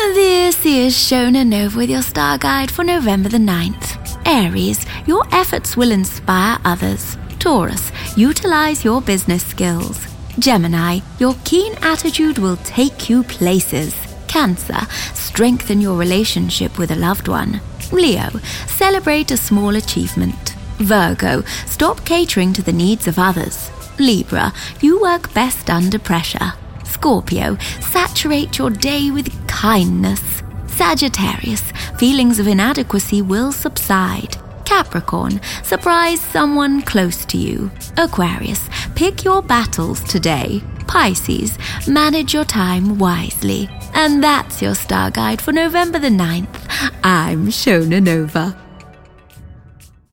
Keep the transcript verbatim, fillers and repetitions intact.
This is Shona Nova with your star guide for November the ninth. Aries, your efforts will inspire others. Taurus, utilize your business skills. Gemini, your keen attitude will take you places. Cancer, strengthen your relationship with a loved one. Leo, celebrate a small achievement. Virgo, stop catering to the needs of others. Libra, you work best under pressure. Scorpio, saturate your day with kindness. Sagittarius, feelings of inadequacy will subside. Capricorn, surprise someone close to you. Aquarius, pick your battles today. Pisces, manage your time wisely. And that's your star guide for November the ninth. I'm Shona Nova.